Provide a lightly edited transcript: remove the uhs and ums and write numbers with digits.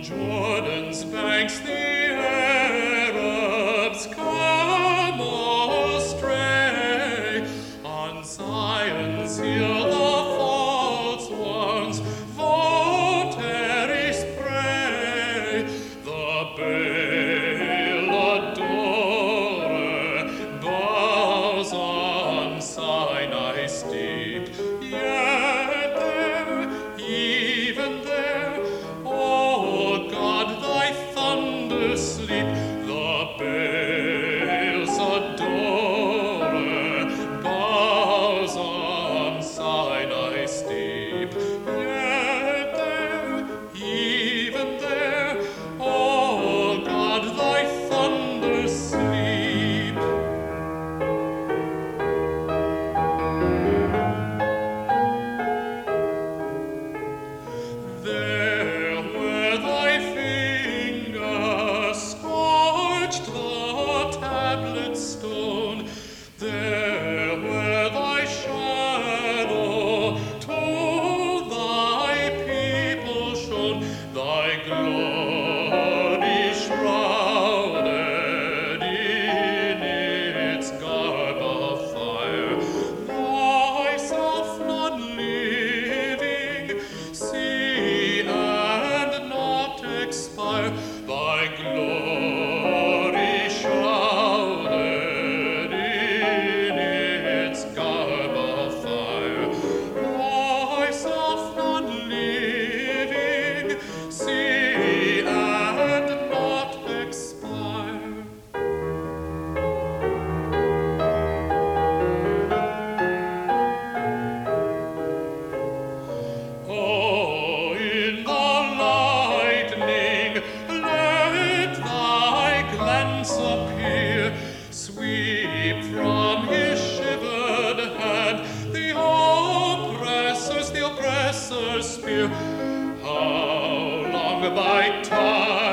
Jordan's banks the Arabs come astray. On Zion's hill the false ones votaries pray. The Baal adorer bows on Sinai steep. Yet there, even there, O God, thy thunder sleep. The Baal's adorer bows on Sinai steep. Yet there, even there, O God, thy thunder sleep. There where thy finger scorched the tablet stone, there where thy shadow to thy people shone, thy glory shrouded in its garb of fire, thyself not living, see and not expire, thy glory shrouded in its garb of fire, thyself not living, see and not expire. Oh, in the lightning, let thy glance appear. Sweep from his shivered hand the oppressor's spear. How long by time